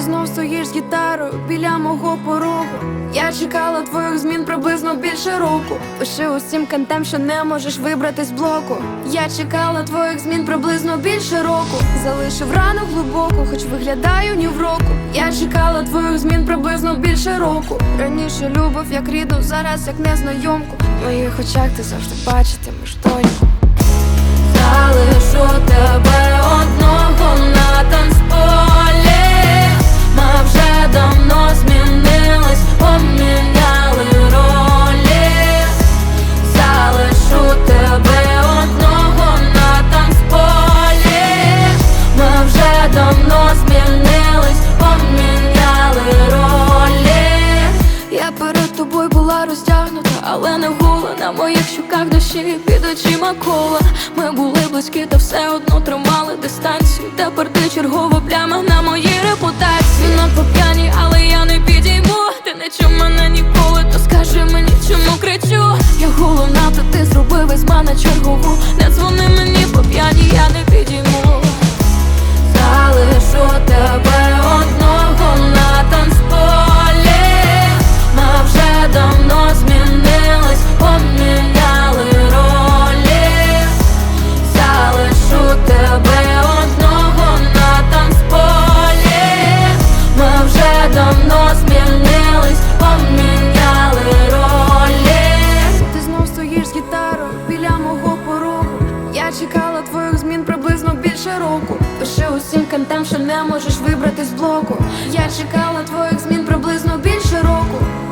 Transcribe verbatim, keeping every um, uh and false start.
знов стоїш з гітарою біля мого порогу. Я чекала твоїх змін приблизно більше року. Пиши усім кантам, що не можеш вибрати з блоку. Я чекала твоїх змін приблизно більше року. Залишив рану глибоку, хоч виглядаю ні в року. Я чекала твоїх змін приблизно більше року. Раніше любов як рідну, зараз як незнайомку. В моїх очах ти завжди бачитимеш доньку. Залишу тебе одного на танцполі. Ми вже давно змінились, поміняли ролі. Залишу тебе одного на танцполі. Ми вже давно змінились, поміняли ролі. Я перед тобою була роздягнута, але не гула. На моїх щоках дощі, під очима кола. Ми були близькі, та все одно тримали дистанцію. Тепер ти чергова пляма на моїй репутації. Надто п'яні, але я не підійму. Ти не чув мене ніколи, то скажи мені, чому кричу. Я головна, то ти зробив із мене чергову. Не дзвони мені по п'яні, я не підійму. Залишу тебе одного на танцполі. Ми вже давно змінились, поміняли ролі. Залишу тебе одного на танцполі. Ми вже давно змінились, поміняли ролі. Ти знов стоїш з гітарою біля мого порогу. Я чекала твоїх змін приблизно більше року. Пиши усім кантам, що не можеш вибрати з блоку. Я чекала твоїх змін приблизно більше року.